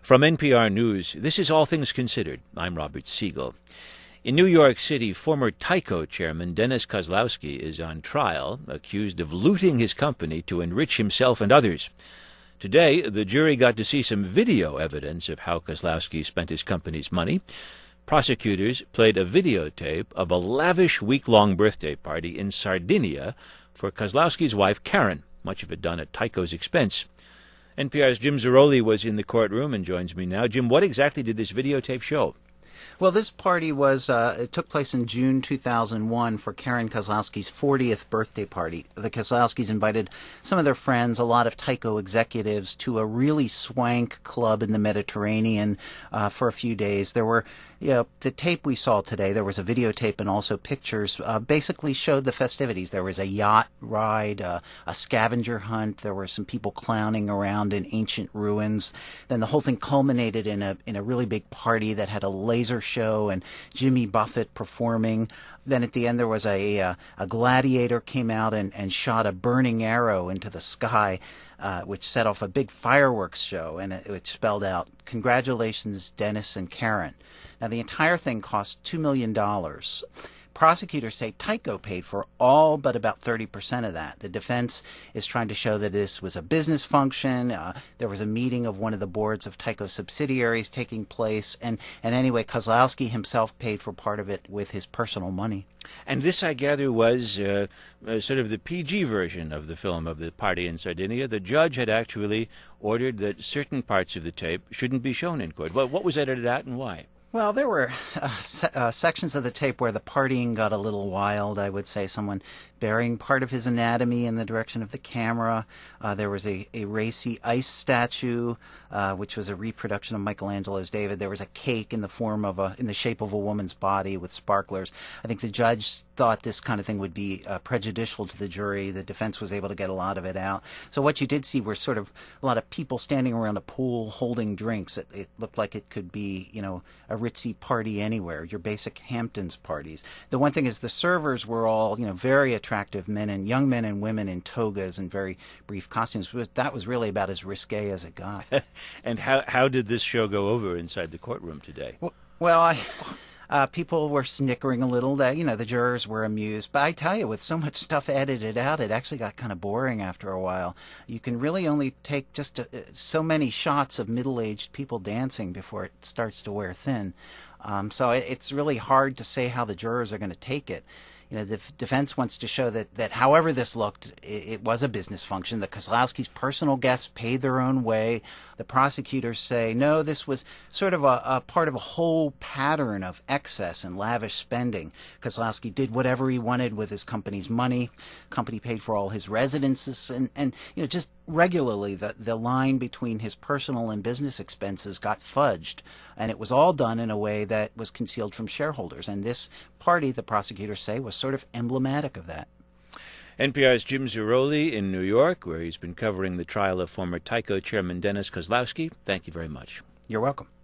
From NPR News, this is All Things Considered. I'm Robert Siegel. In New York City, former Tyco chairman Dennis Kozlowski is on trial, accused of looting his company to enrich himself and others. Today, the jury got to see some video evidence of how Kozlowski spent his company's money. Prosecutors played a videotape of a lavish week-long birthday party in Sardinia for Kozlowski's wife, Karen, much of it done at Tyco's expense. NPR's Jim Zarroli was in the courtroom and joins me now. Jim, what exactly did this videotape show? Well, this party it took place in June 2001 for Karen Kozlowski's 40th birthday party. The Kozlowskis invited some of their friends, a lot of Tyco executives, to a really swank club in the Mediterranean for a few days. There were, the tape we saw today, there was a videotape and also pictures, basically showed the festivities. There was a yacht ride, a scavenger hunt. There were some people clowning around in ancient ruins. Then the whole thing culminated in a really big party that had a laser show and Jimmy Buffett performing. Then at the end there was a gladiator came out and shot a burning arrow into the sky, which set off a big fireworks show, and it spelled out, "Congratulations, Dennis and Karen." Now, the entire thing cost $2 million. Prosecutors say Tyco paid for all but about 30% of that. The defense is trying to show that this was a business function. There was a meeting of one of the boards of Tyco subsidiaries taking place. And anyway, Kozlowski himself paid for part of it with his personal money. And this, I gather, was sort of the PG version of the film of the party in Sardinia. The judge had actually ordered that certain parts of the tape shouldn't be shown in court. What was edited out and why? Well, there were sections of the tape where the partying got a little wild, I would say. Someone burying part of his anatomy in the direction of the camera. There was a racy ice statue, which was a reproduction of Michelangelo's David. There was a cake in the shape of a woman's body with sparklers. I think the judge thought this kind of thing would be prejudicial to the jury. The defense was able to get a lot of it out. So what you did see were sort of a lot of people standing around a pool holding drinks. It looked like it could be, a ritzy party anywhere, your basic Hamptons parties. The one thing is the servers were all, very attractive young men and women in togas and very brief costumes. That was really about as risque as it got. And how did this show go over inside the courtroom today? Well, people were snickering a little. The jurors were amused. But I tell you, with so much stuff edited out, it actually got kind of boring after a while. You can really only take just so many shots of middle-aged people dancing before it starts to wear thin. So it's really hard to say how the jurors are going to take it. The defense wants to show that however this looked, it was a business function. The Kozlowskis' personal guests paid their own way. The prosecutors say, no, this was sort of a part of a whole pattern of excess and lavish spending. Kozlowski did whatever he wanted with his company's money. Company paid for all his residences. And just regularly, the line between his personal and business expenses got fudged. And it was all done in a way that was concealed from shareholders. And this party, the prosecutors say, was sort of emblematic of that. NPR's Jim Zarroli in New York, where he's been covering the trial of former Tyco chairman Dennis Kozlowski. Thank you very much. You're welcome.